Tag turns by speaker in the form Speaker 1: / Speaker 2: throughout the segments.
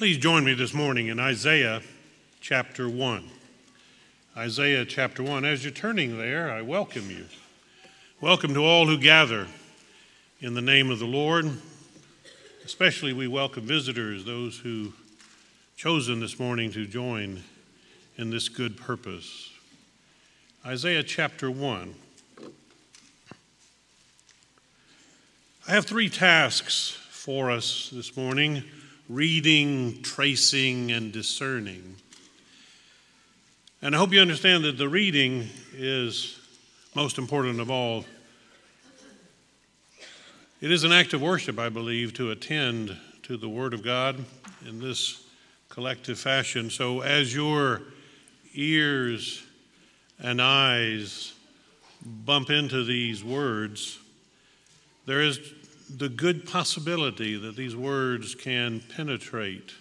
Speaker 1: Please join me this morning in Isaiah chapter 1. Isaiah chapter 1. As you're turning there, I welcome you. Welcome to all who gather in the name of the Lord. Especially we welcome visitors, those who chosen this morning to join in this good purpose. Isaiah chapter 1. I have three tasks for us this morning: reading, tracing, and discerning. And I hope you understand that the reading is most important of all. It is an act of worship, I believe, to attend to the Word of God in this collective fashion. So as your ears and eyes bump into these words, there is the good possibility that these words can penetrate,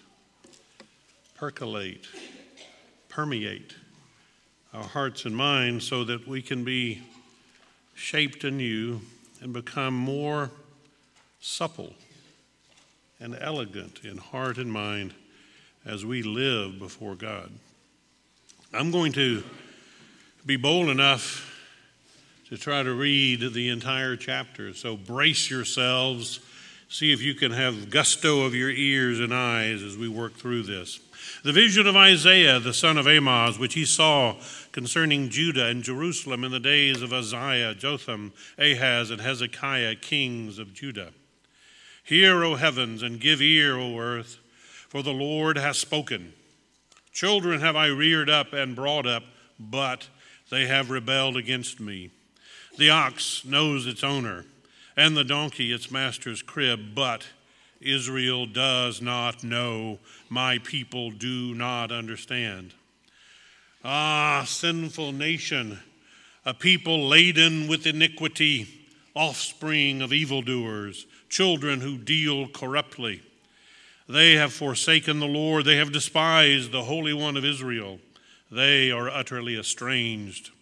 Speaker 1: percolate, permeate our hearts and minds so that we can be shaped anew and become more supple and elegant in heart and mind as we live before God. I'm going to be bold enough to try to read the entire chapter. So brace yourselves. See if you can have gusto of your ears and eyes as we work through this. The vision of Isaiah, the son of Amoz, which he saw concerning Judah and Jerusalem in the days of Uzziah, Jotham, Ahaz, and Hezekiah, kings of Judah. Hear, O heavens, and give ear, O earth, for the Lord has spoken. Children have I reared up and brought up, but they have rebelled against me. The ox knows its owner, and the donkey its master's crib, but Israel does not know, my people do not understand. Ah, sinful nation, a people laden with iniquity, offspring of evildoers, children who deal corruptly. They have forsaken the Lord, they have despised the Holy One of Israel. They are utterly estranged.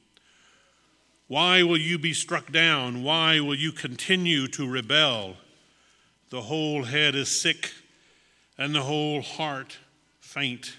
Speaker 1: Why will you be struck down? Why will you continue to rebel? The whole head is sick, and the whole heart faint.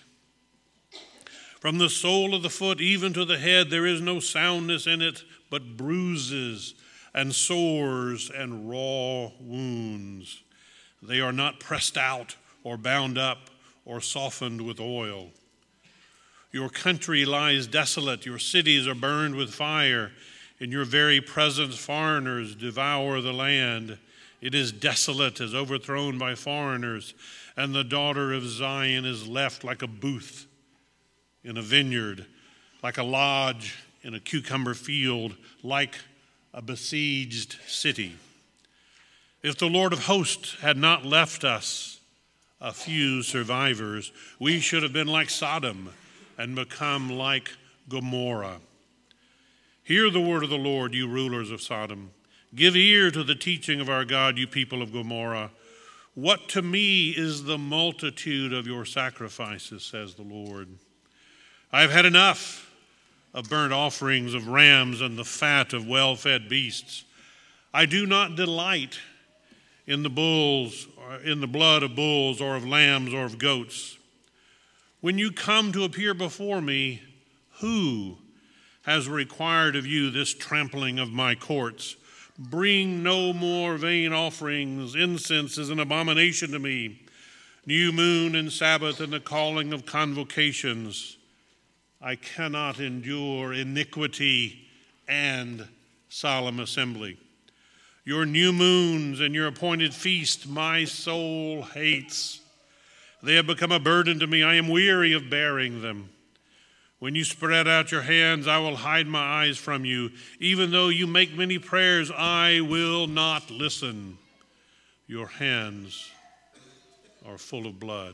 Speaker 1: From the sole of the foot even to the head, there is no soundness in it, but bruises and sores and raw wounds. They are not pressed out or bound up or softened with oil. Your country lies desolate. Your cities are burned with fire. In your very presence, foreigners devour the land. It is desolate, as overthrown by foreigners, and the daughter of Zion is left like a booth in a vineyard, like a lodge in a cucumber field, like a besieged city. If the Lord of hosts had not left us a few survivors, we should have been like Sodom and become like Gomorrah. Hear the word of the Lord, you rulers of Sodom. Give ear to the teaching of our God, you people of Gomorrah. What to me is the multitude of your sacrifices, says the Lord. I have had enough of burnt offerings of rams and the fat of well-fed beasts. I do not delight in the blood of bulls or of lambs or of goats. When you come to appear before me, who has required of you this trampling of my courts? Bring no more vain offerings. Incense is an abomination to me. New moon and Sabbath and the calling of convocations. I cannot endure iniquity and solemn assembly. Your new moons and your appointed feast my soul hates. They have become a burden to me. I am weary of bearing them. When you spread out your hands, I will hide my eyes from you. Even though you make many prayers, I will not listen. Your hands are full of blood.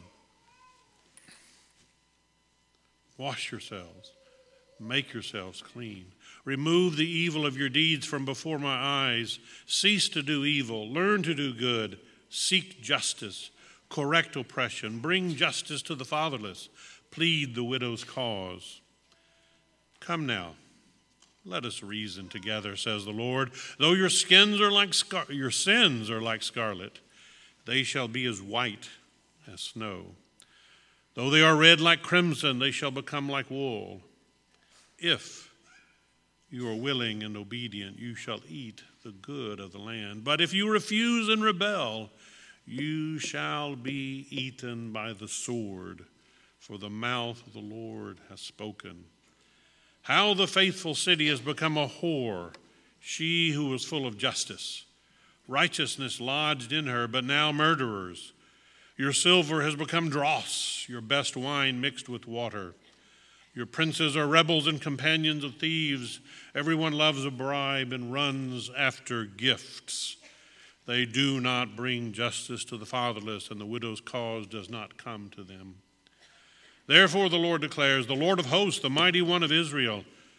Speaker 1: Wash yourselves. Make yourselves clean. Remove the evil of your deeds from before my eyes. Cease to do evil. Learn to do good. Seek justice. Correct oppression. Bring justice to the fatherless. Plead the widow's cause. Come now, let us reason together, says the Lord. Though your sins are like scarlet, they shall be as white as snow. Though they are red like crimson, they shall become like wool. If you are willing and obedient, you shall eat the good of the land. But if you refuse and rebel, you shall be eaten by the sword, for the mouth of the Lord has spoken. How the faithful city has become a whore, she who was full of justice. Righteousness lodged in her, but now murderers. Your silver has become dross, your best wine mixed with water. Your princes are rebels and companions of thieves. Everyone loves a bribe and runs after gifts. They do not bring justice to the fatherless, and the widow's cause does not come to them. Therefore the Lord declares, the Lord of hosts, the mighty one of Israel,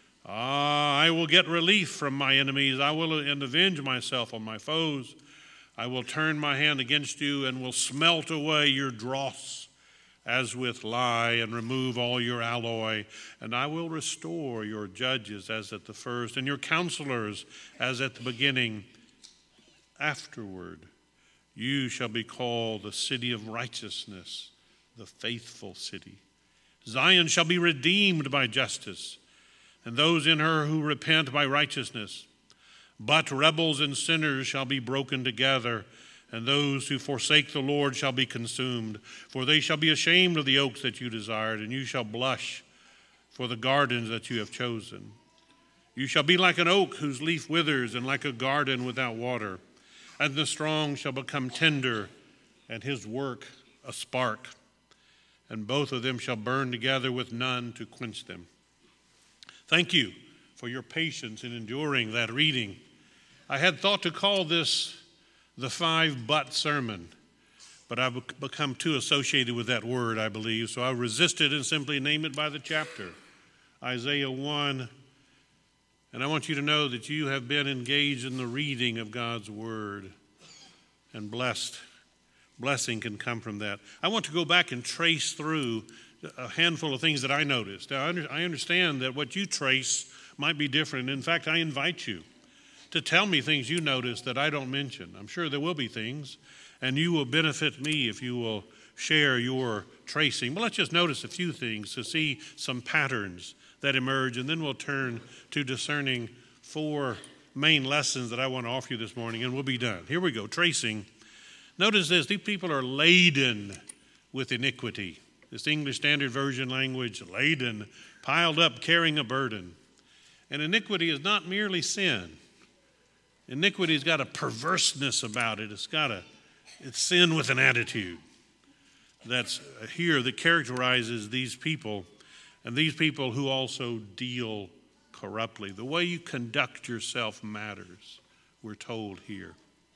Speaker 1: I will get relief from my enemies. I will avenge myself on my foes. I will turn my hand against you and will smelt away your dross as with lye, and remove all your alloy. And I will restore your judges as at the first, and your counselors as at the beginning. Afterward, you shall be called the city of righteousness, the faithful city. Zion shall be redeemed by justice, and those in her who repent by righteousness. But rebels and sinners shall be broken together, and those who forsake the Lord shall be consumed. For they shall be ashamed of the oaks that you desired, and you shall blush for the gardens that you have chosen. You shall be like an oak whose leaf withers, and like a garden without water. And the strong shall become tender, and his work a spark. And both of them shall burn together with none to quench them. Thank you for your patience in enduring that reading. I had thought to call this the 5-but sermon, but I've become too associated with that word, I believe, so I resisted and simply named it by the chapter, Isaiah 1. And I want you to know that you have been engaged in the reading of God's word, and blessing can come from that. I want to go back and trace through a handful of things that I noticed. Now, I understand that what you trace might be different. In fact, I invite you to tell me things you notice that I don't mention. I'm sure there will be things, and you will benefit me if you will share your tracing. But let's just notice a few things to see some patterns that emerge, and then we'll turn to discerning 4 main lessons that I want to offer you this morning, and we'll be done. Here we go, tracing. Notice this, these people are laden with iniquity. This English Standard Version language, laden, piled up, carrying a burden. And iniquity is not merely sin. Iniquity's got a perverseness about it. It's sin with an attitude. That's here that characterizes these people, and these people who also deal corruptly. The way you conduct yourself matters, we're told here.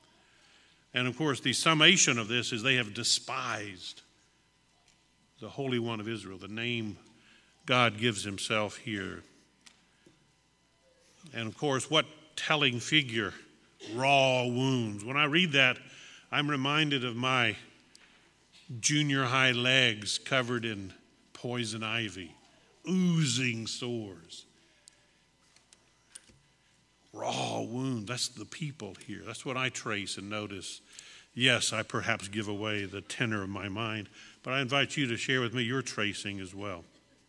Speaker 1: And of course, the summation of this is they have despised the Holy One of Israel, the name God gives himself here. And of course, what telling figure, raw wounds. When I read that, I'm reminded of my junior high legs covered in poison ivy, oozing sores. Raw wound, that's the people here. That's what I trace and notice. Yes, I perhaps give away the tenor of my mind, but I invite you to share with me your tracing as well.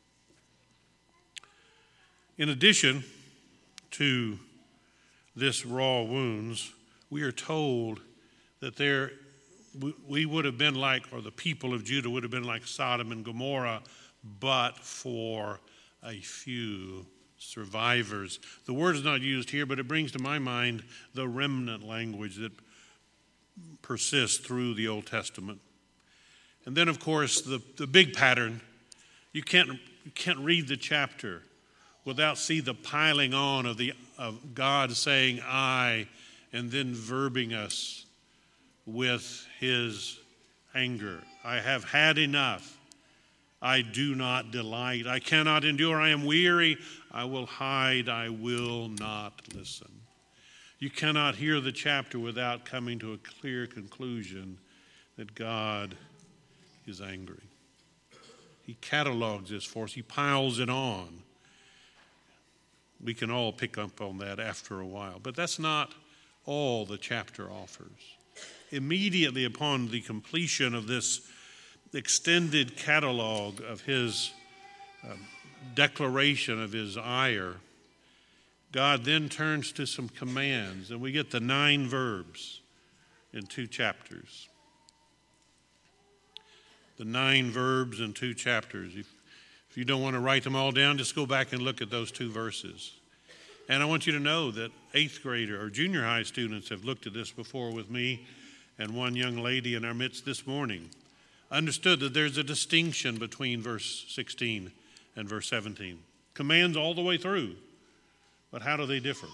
Speaker 1: In addition to this raw wounds, we are told that we would have been like, or the people of Judah would have been like Sodom and Gomorrah, but for a few survivors. The word is not used here, but it brings to my mind the remnant language that persists through the Old Testament. And then, of course, the big pattern, you can't read the chapter without see the piling on of God saying I, and then verbing us with his anger. I have had enough. I do not delight. I cannot endure. I am weary. I will hide. I will not listen. You cannot hear the chapter without coming to a clear conclusion that God is angry. He catalogs this for us. He piles it on. We can all pick up on that after a while. But that's not all the chapter offers. Immediately upon the completion of this extended catalog of his declaration of his ire, God then turns to some commands, and we get the 9 verbs in 2 chapters. The 9 verbs in 2 chapters. If you don't want to write them all down, just go back and look at those 2 verses. And I want you to know that 8th grader or junior high students have looked at this before with me, and one young lady in our midst this morning understood that there's a distinction between verse 16 and verse 17. Commands all the way through, but how do they differ?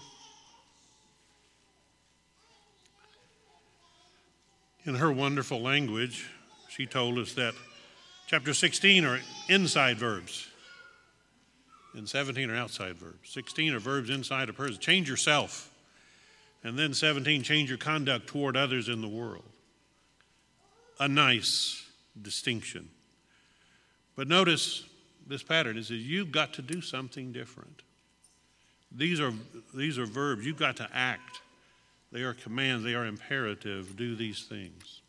Speaker 1: In her wonderful language, she told us that chapter 16 are inside verbs and 17 are outside verbs. 16 are verbs inside a person. Change yourself. And then 17, change your conduct toward others in the world. A nice distinction. But notice this pattern. It says you've got to do something different. These are verbs. You've got to act. They are commands. They are imperative. Do these things.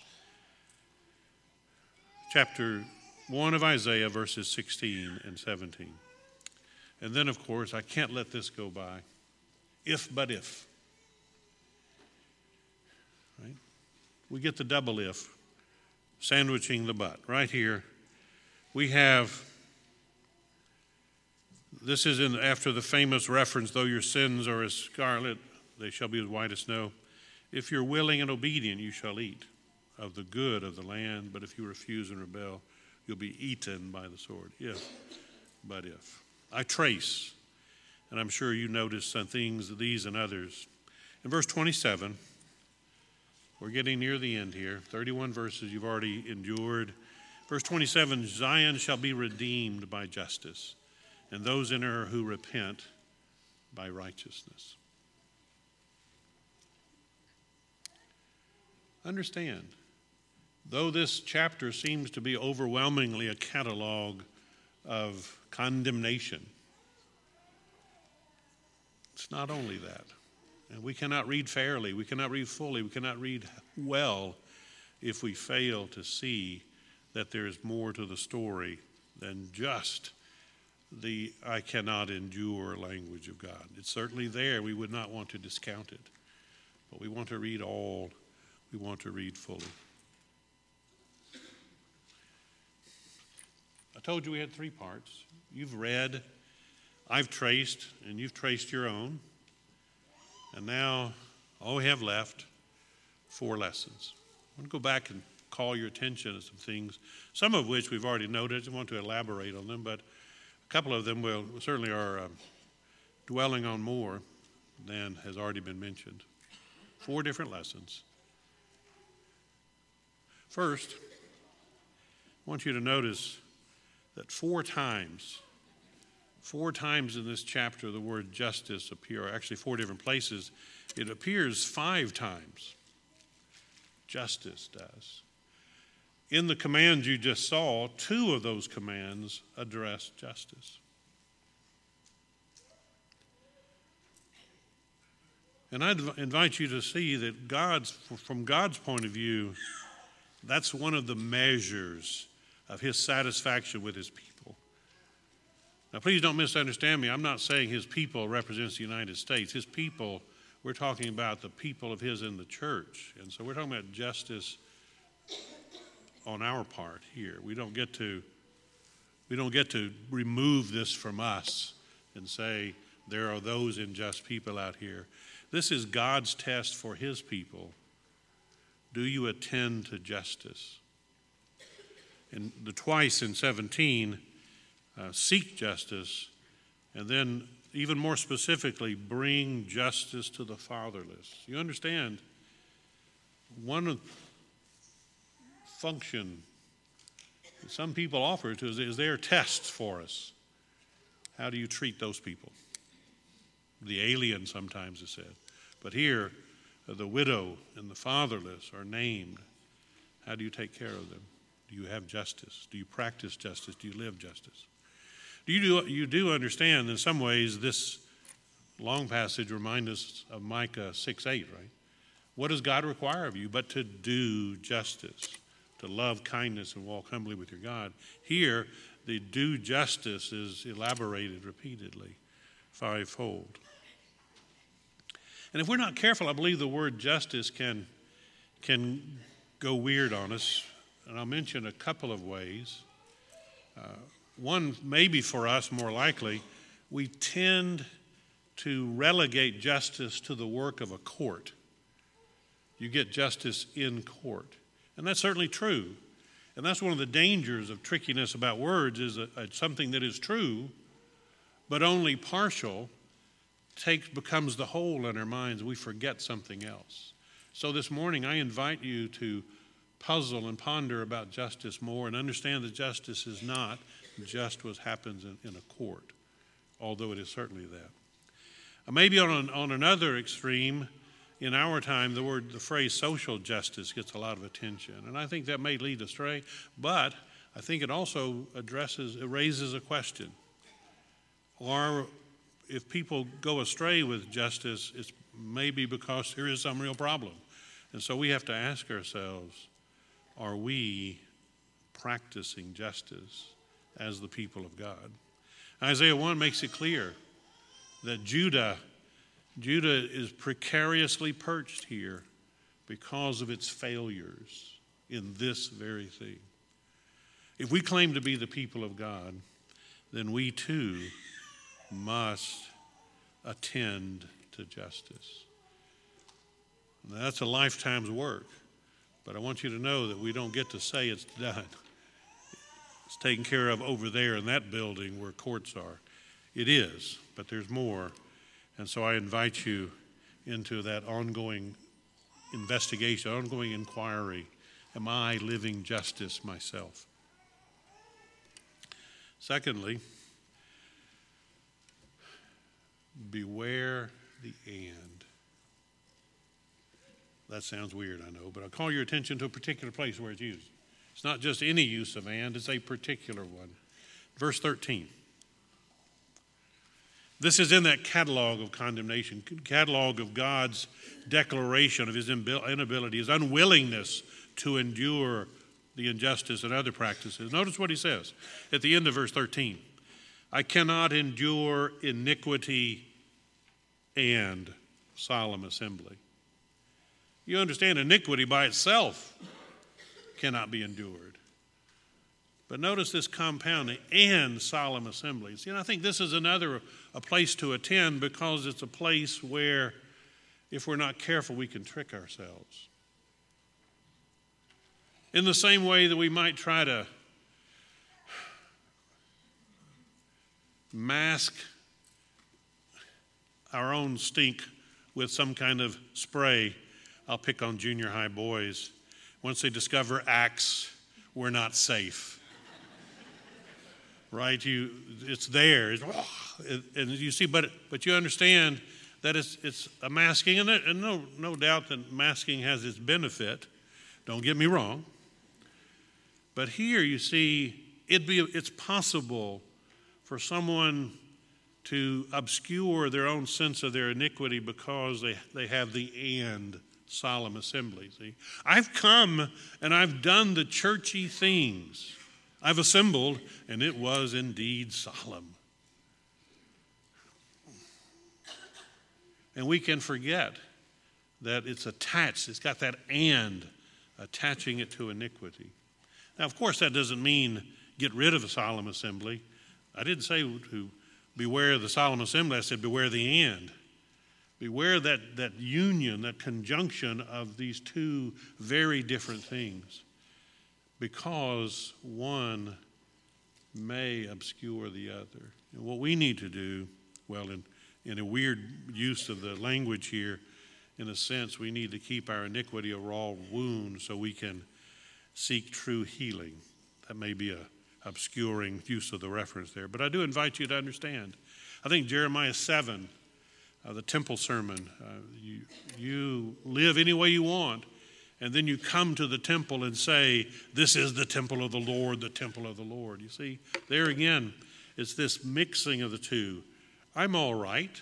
Speaker 1: Chapter 1 of Isaiah, verses 16 and 17. And then, of course, I can't let this go by. If but if. Right? We get the double if, sandwiching the but. Right here, we have, this is after the famous reference, though your sins are as scarlet, they shall be as white as snow. If you're willing and obedient, you shall eat of the good of the land, but if you refuse and rebel, you'll be eaten by the sword. If, but if. I trace, and I'm sure you noticed some things, these and others. In verse 27, we're getting near the end here. 31 verses you've already endured. Verse 27, Zion shall be redeemed by justice, and those in her who repent by righteousness. Understand, though this chapter seems to be overwhelmingly a catalog of condemnation, it's not only that. And we cannot read fairly, we cannot read fully, we cannot read well if we fail to see that there is more to the story than just the I cannot endure language of God. It's certainly there. We would not want to discount it. But we want to read all. We want to read fully. I told you we had 3 parts. You've read, I've traced, and you've traced your own. And now all we have left, 4 lessons. I want to go back and call your attention to some things, some of which we've already noted. I want to elaborate on them, but a couple of them will certainly are dwelling on more than has already been mentioned. 4 different lessons. First, I want you to notice that 4 times in this chapter the word justice appears, actually 4 different places. It appears 5 times. Justice does. In the commands you just saw, 2 of those commands address justice. And I'd invite you to see that from God's point of view, that's one of the measures of his satisfaction with his people. Now, please don't misunderstand me. I'm not saying his people represents the United States. His people, we're talking about the people of his in the church. And so we're talking about justice on our part here. We don't get to remove this from us and say there are those unjust people out here. This is God's test for his people. Do you attend to justice? And the twice in 17, seek justice, and then even more specifically, bring justice to the fatherless. You understand, one function that some people offer to us is their tests for us. How do you treat those people? The alien sometimes is said. But here, the widow and the fatherless are named. How do you take care of them? Do you have justice? Do you practice justice? Do you live justice? You do understand in some ways this long passage reminds us of Micah 6:8, right? What does God require of you but to do justice, to love kindness and walk humbly with your God. Here, the do justice is elaborated repeatedly, fivefold. And if we're not careful, I believe the word justice can go weird on us. And I'll mention a couple of ways. One, maybe for us more likely, we tend to relegate justice to the work of a court. You get justice in court. And that's certainly true. And that's one of the dangers of trickiness about words, is something that is true, but only partial, becomes the whole in our minds. We forget something else. So this morning I invite you to puzzle and ponder about justice more and understand that justice is not just what happens in a court, although it is certainly that. Maybe on another extreme, in our time, the phrase social justice gets a lot of attention, and I think that may lead astray, but I think it also raises a question. Or if people go astray with justice, it's maybe because there is some real problem. And so we have to ask ourselves, are we practicing justice as the people of God? Isaiah 1 makes it clear that Judah is precariously perched here because of its failures in this very thing. If we claim to be the people of God, then we too must attend to justice. Now, that's a lifetime's work, but I want you to know that we don't get to say it's done. It's taken care of over there in that building where courts are. It is, but there's more. And so I invite you into that ongoing investigation, ongoing inquiry. Am I living justice myself? Secondly, beware the and. That sounds weird, I know, but I'll call your attention to a particular place where it's used. It's not just any use of and, it's a particular one. Verse 13. This is in that catalog of condemnation, catalog of God's declaration of his inability, his unwillingness to endure the injustice and other practices. Notice what he says at the end of verse 13. I cannot endure iniquity and solemn assembly. You understand, iniquity by itself cannot be endured. But notice this compounding, and solemn assemblies. I think this is a place to attend, because it's a place where, if we're not careful, we can trick ourselves. In the same way that we might try to mask our own stink with some kind of spray. I'll pick on junior high boys. Once they discover Axe, we're not safe. Right? It's there. And you see, but you understand that it's a masking, and no doubt that masking has its benefit. Don't get me wrong. But here you see, it's possible for someone to obscure their own sense of their iniquity because they have the and solemn assembly. See, I've come and I've done the churchy things. I've assembled, and it was indeed solemn. And we can forget that it's attached. It's got that and attaching it to iniquity. Now, of course, that doesn't mean get rid of a solemn assembly. I didn't say to beware the solemn assembly. I said beware the and. Beware that union, that conjunction of these two very different things, because one may obscure the other. And what we need to do, well, in a weird use of the language here, in a sense, we need to keep our iniquity a raw wound so we can seek true healing. That may be a obscuring use of the reference there, but I do invite you to understand. I think Jeremiah 7, the temple sermon, you live any way you want, and then you come to the temple and say, this is the temple of the Lord, the temple of the Lord. You see, there again, it's this mixing of the two. I'm all right.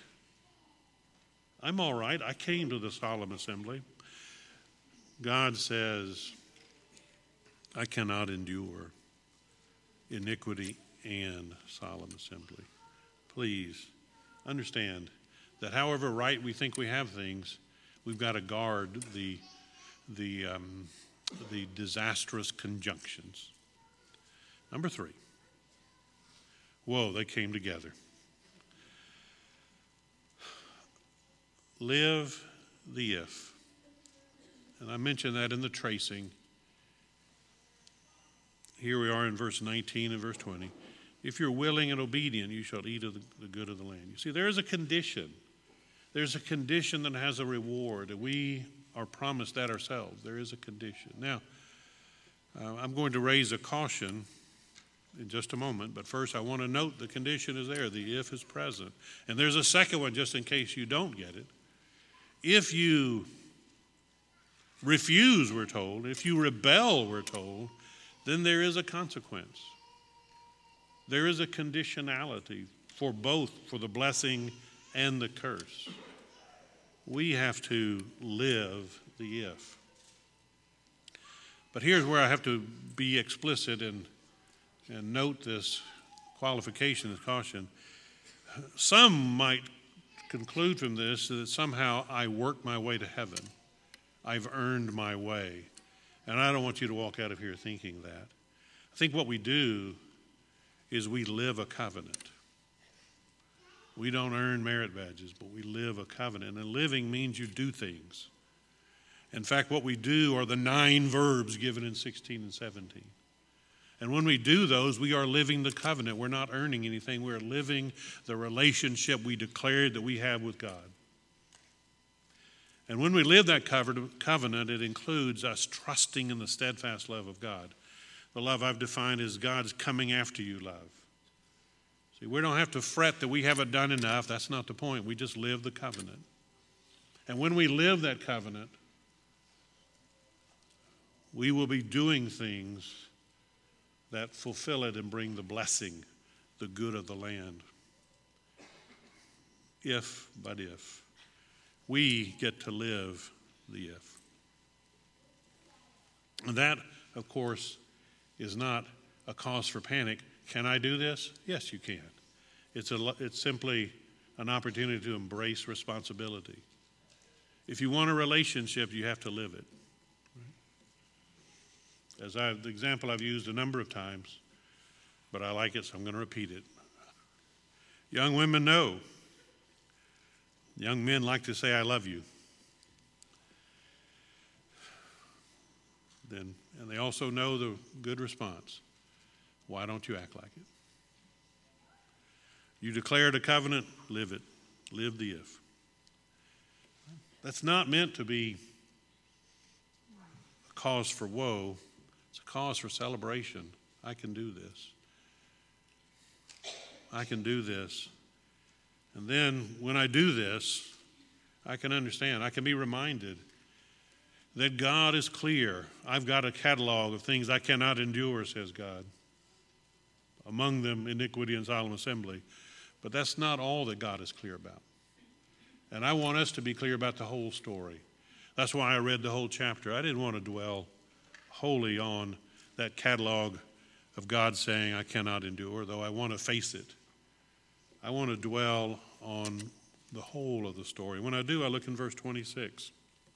Speaker 1: I came to the solemn assembly. God says, I cannot endure iniquity and solemn assembly. Please understand that however right we think we have things, we've got to guard the disastrous conjunctions. Number 3. Whoa, they came together. Live the if. And I mentioned that in the tracing. Here we are in verse 19 and verse 20. If you're willing and obedient, you shall eat of the good of the land. You see, there is a condition. There's a condition that has a reward. And we are promised that ourselves. There is a condition. Now, I'm going to raise a caution in just a moment. But first, I want to note the condition is there. The if is present. And there's a second one just in case you don't get it. If you refuse, we're told, if you rebel, we're told, then there is a consequence. There is a conditionality for both, for the blessing and the curse. We have to live the if. But here's where I have to be explicit and note this qualification, this caution. Some might conclude from this that somehow I work my way to heaven. I've earned my way. And I don't want you to walk out of here thinking that. I think what we do is we live a covenant. We don't earn merit badges, but we live a covenant. And living means you do things. In fact, what we do are the 9 verbs given in 16 and 17. And when we do those, we are living the covenant. We're not earning anything. We're living the relationship we declared that we have with God. And when we live that covenant, it includes us trusting in the steadfast love of God. The love I've defined as God's coming after you love. See, we don't have to fret that we haven't done enough. That's not the point. We just live the covenant. And when we live that covenant, we will be doing things that fulfill it and bring the blessing, the good of the land. If we get to live the if. And that, of course, is not a cause for panic. Can I do this? Yes, you can. It's simply an opportunity to embrace responsibility. If you want a relationship, you have to live it. The example I've used a number of times, but I like it, so I'm going to repeat it. Young women know. Young men like to say, I love you. And they also know the good response. Why don't you act like it? You declared a covenant, live it. Live the if. That's not meant to be a cause for woe. It's a cause for celebration. I can do this. I can do this. And then when I do this, I can understand. I can be reminded that God is clear. I've got a catalog of things I cannot endure, says God. Among them, iniquity and solemn assembly. But that's not all that God is clear about. And I want us to be clear about the whole story. That's why I read the whole chapter. I didn't want to dwell wholly on that catalog of God saying, I cannot endure, though I want to face it. I want to dwell on the whole of the story. When I do, I look in verse 26.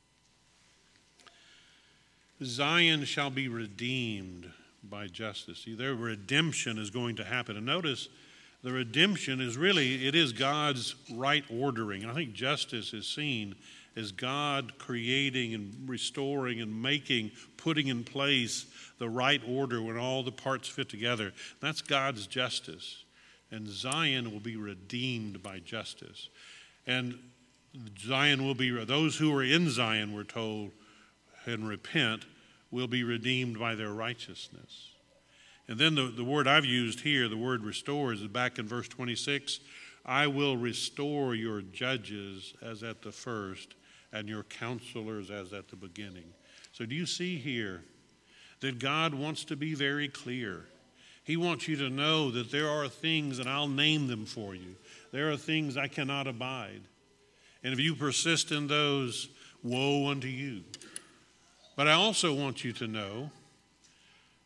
Speaker 1: Zion shall be redeemed by justice. See, their redemption is going to happen. And notice, the redemption is really, it is God's right ordering. And I think justice is seen as God creating and restoring and putting in place the right order when all the parts fit together. That's God's justice. And Zion will be redeemed by justice. And Zion will be, those who are in Zion, we're told, and repent, will be redeemed by their righteousness. And then the word I've used here, the word restore, is back in verse 26. I will restore your judges as at the first, and your counselors as at the beginning. So do you see here that God wants to be very clear? He wants you to know that there are things, and I'll name them for you. There are things I cannot abide. And if you persist in those, woe unto you. But I also want you to know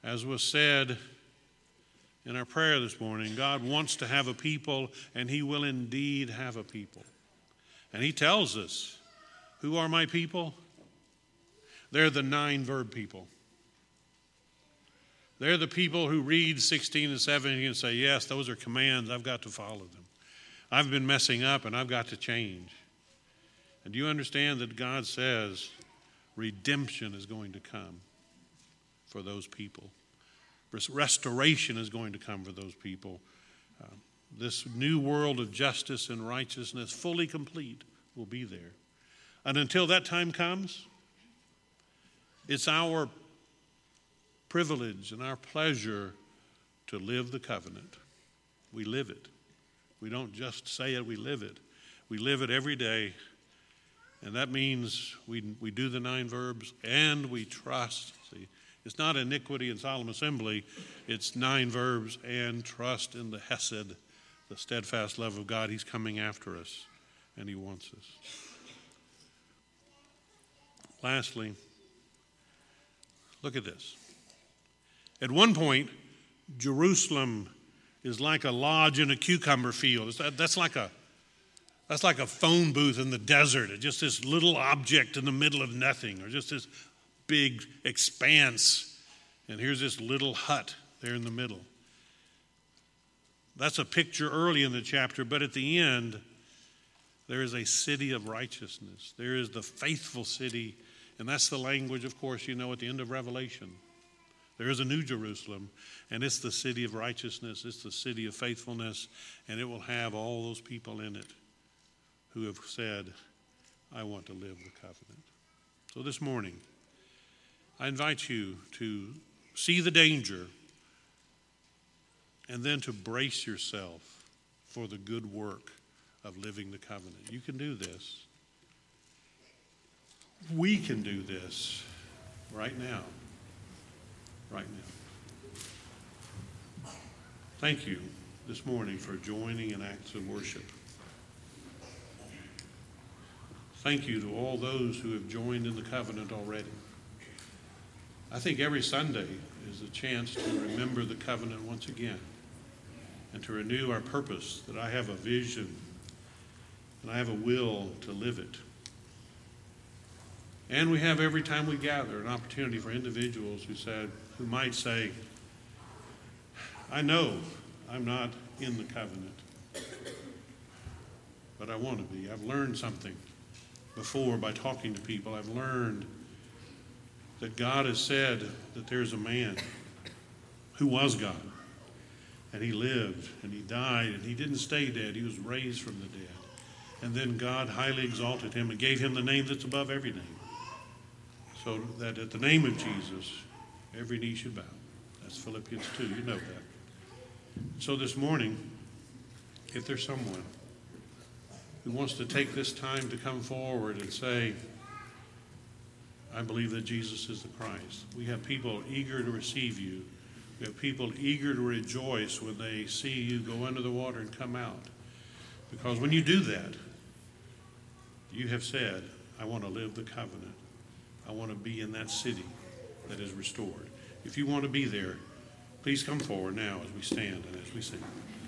Speaker 1: As was said in our prayer this morning, God wants to have a people, and he will indeed have a people. And he tells us, who are my people? They're the 9-verb people. They're the people who read 16 and 17 and say, yes, those are commands. I've got to follow them. I've been messing up and I've got to change. And do you understand that God says redemption is going to come for those people? Restoration is going to come for those people. This new world of justice and righteousness, fully complete, will be there. And until that time comes, it's our privilege and our pleasure to live the covenant. We live it. We don't just say it, we live it. We live it every day. And that means we do the 9 verbs and we trust. See, it's not iniquity and solemn assembly. It's 9 verbs and trust in the hesed, the steadfast love of God. He's coming after us and he wants us. Lastly, look at this. At one point, Jerusalem is like a lodge in a cucumber field. That's like a phone booth in the desert. It's just this little object in the middle of nothing, or just this big expanse. And here's this little hut there in the middle. That's a picture early in the chapter, but at the end, there is a city of righteousness. There is the faithful city, and that's the language, of course, you know, at the end of Revelation. There is a new Jerusalem, and it's the city of righteousness. It's the city of faithfulness, and it will have all those people in it who have said, I want to live the covenant. So this morning, I invite you to see the danger and then to brace yourself for the good work of living the covenant. You can do this. We can do this right now. Right now. Thank you this morning for joining in acts of worship. Thank you to all those who have joined in the covenant already. I think every Sunday is a chance to remember the covenant once again and to renew our purpose, that I have a vision and I have a will to live it. And we have, every time we gather, an opportunity for individuals who might say, I know I'm not in the covenant, but I want to be. I've learned something before by talking to people. I've learned that God has said that there's a man who was God, and he lived, and he died, and he didn't stay dead. He was raised from the dead. And then God highly exalted him and gave him the name that's above every name, so that at the name of Jesus, every knee should bow. That's Philippians 2. You know that. So this morning, if there's someone who wants to take this time to come forward and say, I believe that Jesus is the Christ. We have people eager to receive you. We have people eager to rejoice when they see you go under the water and come out. Because when you do that, you have said, I want to live the covenant. I want to be in that city that is restored. If you want to be there, please come forward now as we stand and as we sing.